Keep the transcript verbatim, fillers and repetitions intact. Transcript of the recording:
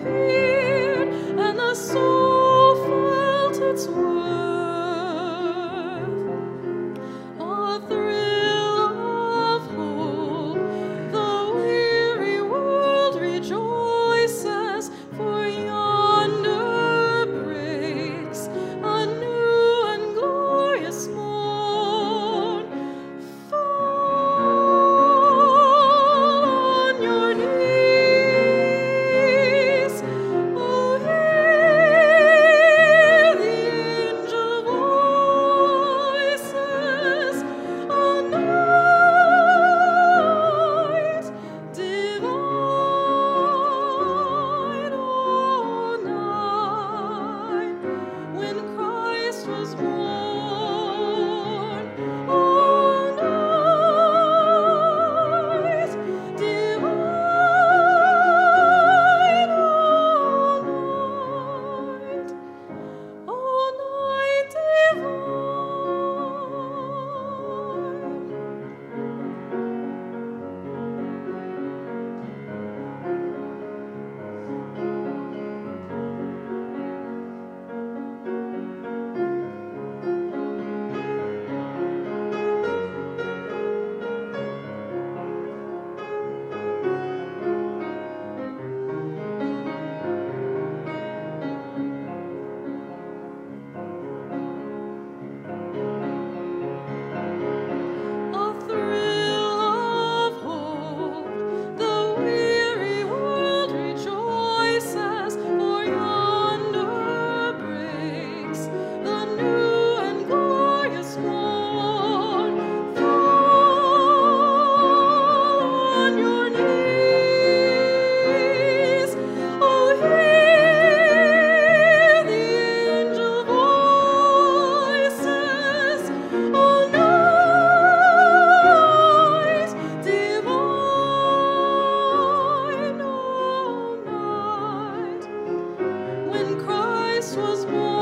appeared, and the soul felt its worth. A thrill of hope, the weary world rejoices, for yonder breaks a new and glorious morn. Fall on your knees, oh, hear the angel voices, a night divine, oh, night when Christ was born, oh, night divine, oh, night, oh, night A thrill of hope, the weary world rejoices, for yonder breaks the new and glorious morn. Fall on your knees, oh, hear the angel voices, oh, night divine, oh, night when Christ was born.